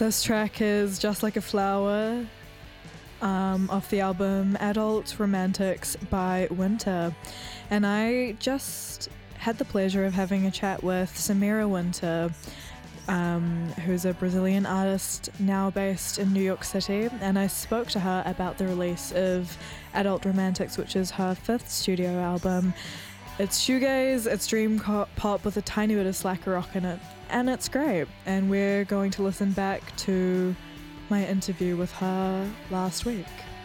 This track is Just Like a Flower, off the album Adult Romantics by Winter. And I just had the pleasure of having a chat with Samira Winter, who's a Brazilian artist now based in New York City, and I spoke to her about the release of Adult Romantics, which is her 5th studio album. It's shoegaze, it's dream pop with a tiny bit of slacker rock in it, and it's great. And we're going to listen back to my interview with her last week.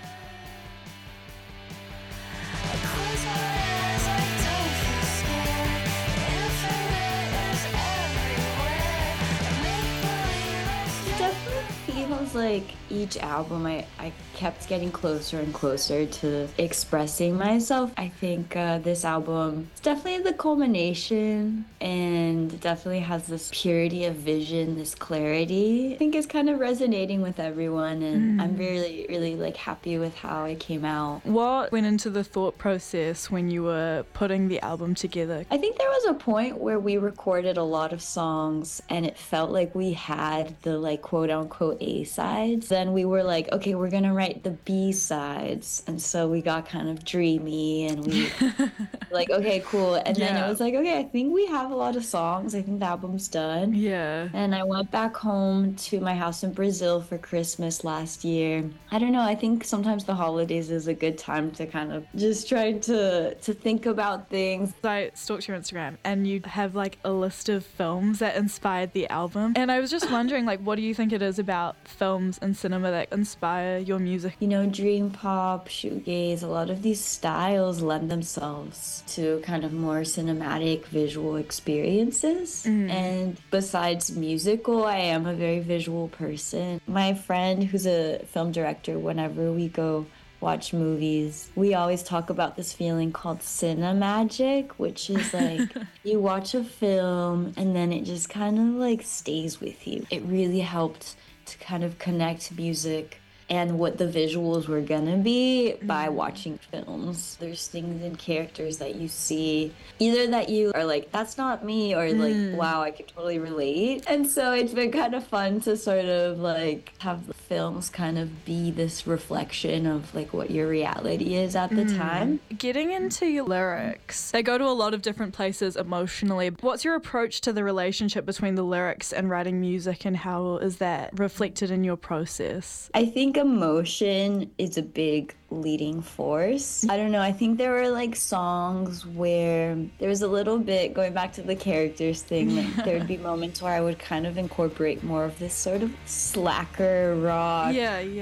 Feels like each album I kept getting closer and closer to expressing myself. I think this album is definitely the culmination and definitely has this purity of vision, this clarity. I think it's kind of resonating with everyone, and I'm really, really like happy with how it came out. What went into the thought process when you were putting the album together? I think there was a point where we recorded a lot of songs and it felt like we had the like quote unquote A-sides. Then we were like, okay, we're gonna write the B-sides. And so we got kind of dreamy and we like, okay, cool. And then it was like, okay, I think we have a lot of songs. I think the album's done. Yeah. And I went back home to my house in Brazil for Christmas last year. I don't know, I think sometimes the holidays is a good time to kind of just try to think about things. I stalked your Instagram and you have like a list of films that inspired the album. And I was just wondering, like, what do you think it is about films and cinema that inspire your music? You know, dream pop, shoegaze, a lot of these styles lend themselves to kind of more cinematic visual experiences. And besides musical, I am a very visual person. My friend who's a film director, whenever we go watch movies, we always talk about this feeling called cinemagic, which is like you watch a film and then it just kind of like stays with you. It really helped to kind of connect music and what the visuals were gonna be by watching films. There's things and characters that you see, either that you are like, that's not me, or like, wow, I could totally relate. And so it's been kind of fun to sort of like have the films kind of be this reflection of like what your reality is at the time. Getting into your lyrics, they go to a lot of different places emotionally. What's your approach to the relationship between the lyrics and writing music, and how is that reflected in your process? I think emotion is a big leading force. I don't know, I think there were like songs where there was a little bit, going back to the characters thing, like there would be moments where I would kind of incorporate more of this sort of slacker rock,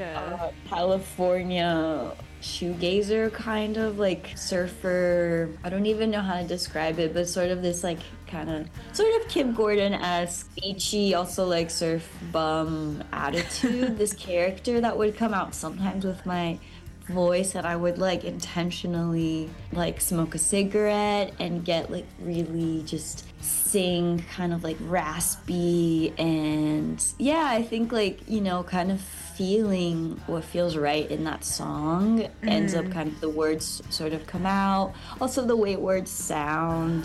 California shoegazer kind of like surfer. I don't even know how to describe it, but sort of this like kind of sort of Kim Gordon-esque, beachy, also like surf bum attitude. This character that would come out sometimes with my voice, and I would like intentionally like smoke a cigarette and get like really just sing kind of like raspy, and I think like, you know, kind of feeling what feels right in that song ends up kind of the words sort of come out. Also the way words sound.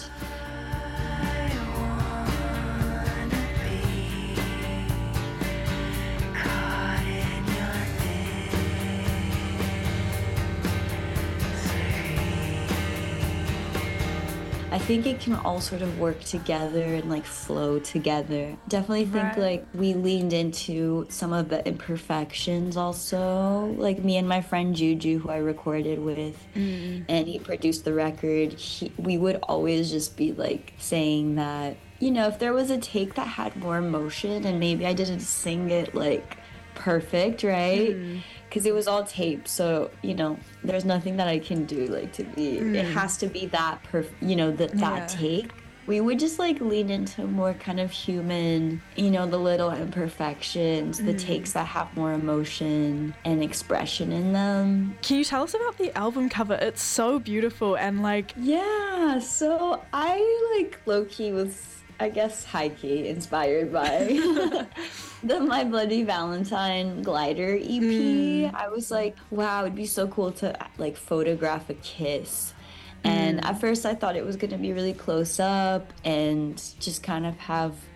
I think it can all sort of work together and like flow together. Definitely think like we leaned into some of the imperfections also. Like me and my friend Juju, who I recorded with, and he produced the record, we would always just be like saying that, you know, if there was a take that had more emotion and maybe I didn't sing it like perfect, right? Because it was all tape, so, you know, there's nothing that I can do like to be, it has to be that that take. We would just like lean into more kind of human, you know, the little imperfections, the takes that have more emotion and expression in them. Can you tell us about the album cover? It's so beautiful and like... Yeah, so I like low-key was, I guess, high-key inspired by the My Bloody Valentine Glider EP. I was like, wow, it'd be so cool to like photograph a kiss. And at first I thought it was going to be really close up and just kind of have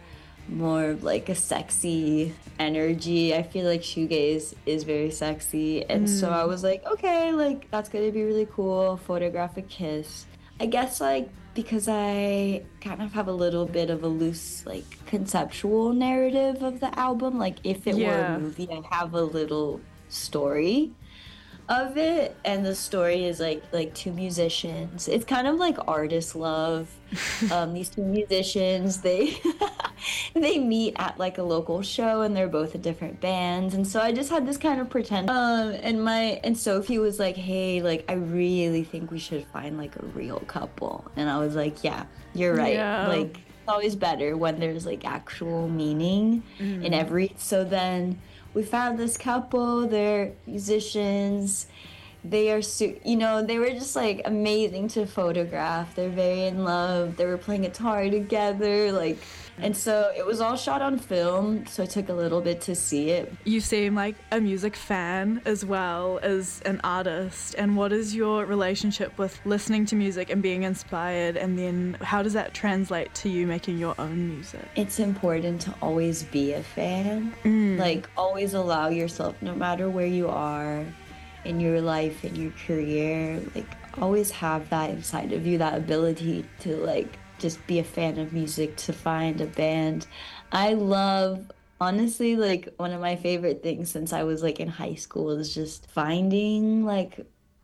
more of like a sexy energy. I feel like shoegaze is very sexy. And so I was like, okay, like that's gonna be really cool. Photograph a Kiss. I guess like because I kind of have a little bit of a loose like conceptual narrative of the album. Like if it were a movie, I have a little story of it, and the story is like two musicians. It's kind of like artist love. These two musicians, they they meet at like a local show, and they're both in different bands. And so I just had this kind of pretend. And Sophie was like, "Hey, like I really think we should find like a real couple." And I was like, "Yeah, you're right. Yeah. Like it's always better when there's like actual meaning in every." So then we found this couple. They're musicians. They are, they were just like amazing to photograph. They're very in love. They were playing guitar together, like, and so it was all shot on film. So it took a little bit to see it. You seem like a music fan as well as an artist. And what is your relationship with listening to music and being inspired? And then how does that translate to you making your own music? It's important to always be a fan. Like, always allow yourself, no matter where you are in your life, in your career, like always have that inside of you, that ability to like just be a fan of music, to find a band. I love, honestly, like one of my favorite things since I was like in high school is just finding like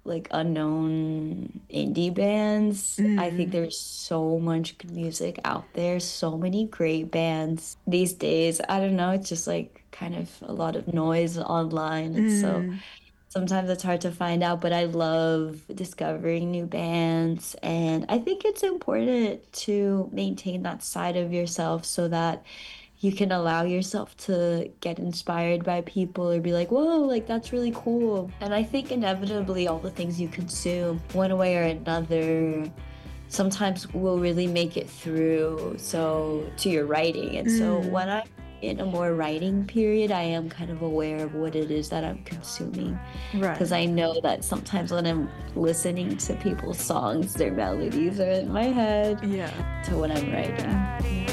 unknown indie bands. I think there's so much good music out there, so many great bands these days. I don't know, it's just like kind of a lot of noise online, and so sometimes it's hard to find out, but I love discovering new bands. And I think it's important to maintain that side of yourself so that you can allow yourself to get inspired by people or be like, whoa, like that's really cool. And I think inevitably all the things you consume, one way or another, sometimes will really make it through to your writing. And so when I'm in a more writing period, I am kind of aware of what it is that I'm consuming. Right. Because I know that sometimes when I'm listening to people's songs, their melodies are in my head. Yeah. To when I'm writing.